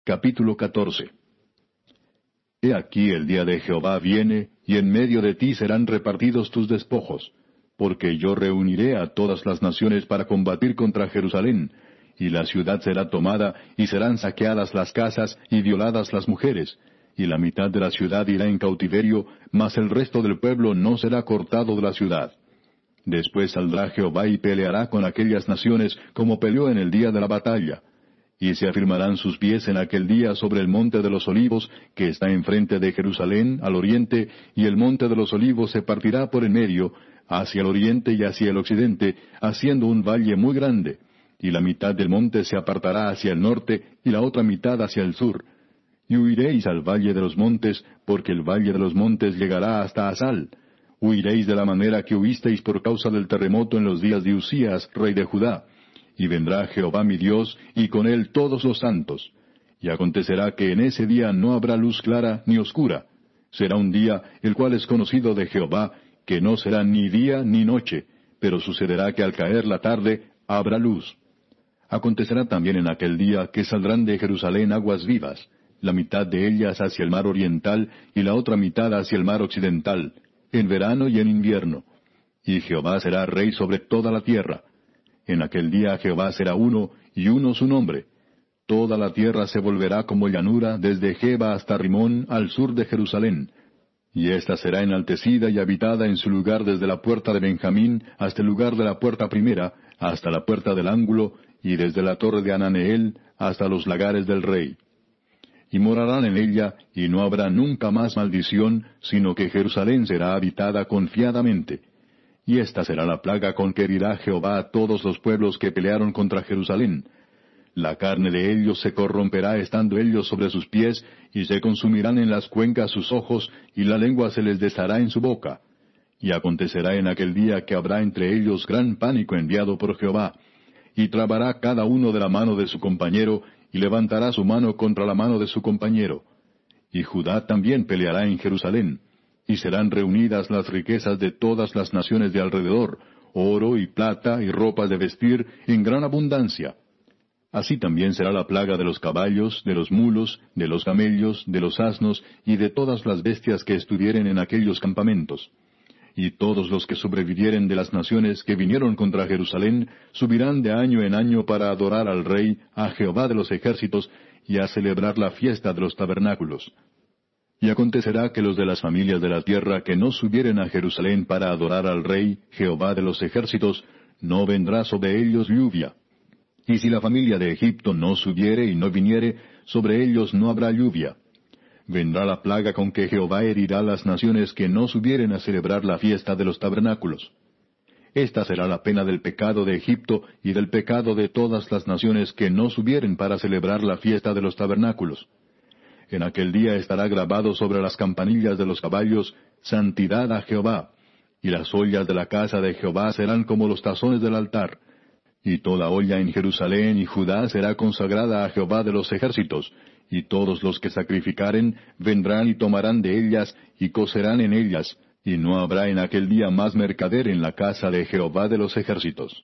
Capítulo 14. He aquí el día de Jehová viene, y en medio de ti serán repartidos tus despojos, porque yo reuniré a todas las naciones para combatir contra Jerusalén, y la ciudad será tomada, y serán saqueadas las casas, y violadas las mujeres, y la mitad de la ciudad irá en cautiverio, mas el resto del pueblo no será cortado de la ciudad. Después saldrá Jehová y peleará con aquellas naciones, como peleó en el día de la batalla. Y se afirmarán sus pies en aquel día sobre el monte de los olivos, que está enfrente de Jerusalén, al oriente, y el monte de los olivos se partirá por en medio, hacia el oriente y hacia el occidente, haciendo un valle muy grande. Y la mitad del monte se apartará hacia el norte, y la otra mitad hacia el sur. Y huiréis al valle de los montes, porque el valle de los montes llegará hasta Asal. Huiréis de la manera que huisteis por causa del terremoto en los días de Usías, rey de Judá. Y vendrá Jehová mi Dios, y con él todos los santos. Y acontecerá que en ese día no habrá luz clara ni oscura. Será un día, el cual es conocido de Jehová, que no será ni día ni noche, pero sucederá que al caer la tarde habrá luz. Acontecerá también en aquel día que saldrán de Jerusalén aguas vivas, la mitad de ellas hacia el mar oriental, y la otra mitad hacia el mar occidental, en verano y en invierno. Y Jehová será rey sobre toda la tierra. En aquel día Jehová será uno, y uno su nombre. Toda la tierra se volverá como llanura, desde Geba hasta Rimón, al sur de Jerusalén. Y ésta será enaltecida y habitada en su lugar desde la puerta de Benjamín hasta el lugar de la puerta primera, hasta la puerta del ángulo, y desde la torre de Ananeel hasta los lagares del rey. Y morarán en ella, y no habrá nunca más maldición, sino que Jerusalén será habitada confiadamente. Y esta será la plaga con que herirá Jehová a todos los pueblos que pelearon contra Jerusalén. La carne de ellos se corromperá estando ellos sobre sus pies, y se consumirán en las cuencas sus ojos, y la lengua se les deshará en su boca. Y acontecerá en aquel día que habrá entre ellos gran pánico enviado por Jehová, y trabará cada uno de la mano de su compañero, y levantará su mano contra la mano de su compañero. Y Judá también peleará en Jerusalén. Y serán reunidas las riquezas de todas las naciones de alrededor, oro y plata y ropas de vestir en gran abundancia. Así también será la plaga de los caballos, de los mulos, de los camellos, de los asnos y de todas las bestias que estuvieren en aquellos campamentos. Y todos los que sobrevivieren de las naciones que vinieron contra Jerusalén subirán de año en año para adorar al Rey, a Jehová de los ejércitos, y a celebrar la fiesta de los tabernáculos. Y acontecerá que los de las familias de la tierra que no subieren a Jerusalén para adorar al Rey, Jehová de los ejércitos, no vendrá sobre ellos lluvia. Y si la familia de Egipto no subiere y no viniere, sobre ellos no habrá lluvia. Vendrá la plaga con que Jehová herirá las naciones que no subieren a celebrar la fiesta de los tabernáculos. Esta será la pena del pecado de Egipto y del pecado de todas las naciones que no subieren para celebrar la fiesta de los tabernáculos. En aquel día estará grabado sobre las campanillas de los caballos, santidad a Jehová, y las ollas de la casa de Jehová serán como los tazones del altar. Y toda olla en Jerusalén y Judá será consagrada a Jehová de los ejércitos, y todos los que sacrificaren vendrán y tomarán de ellas, y cocerán en ellas, y no habrá en aquel día más mercader en la casa de Jehová de los ejércitos.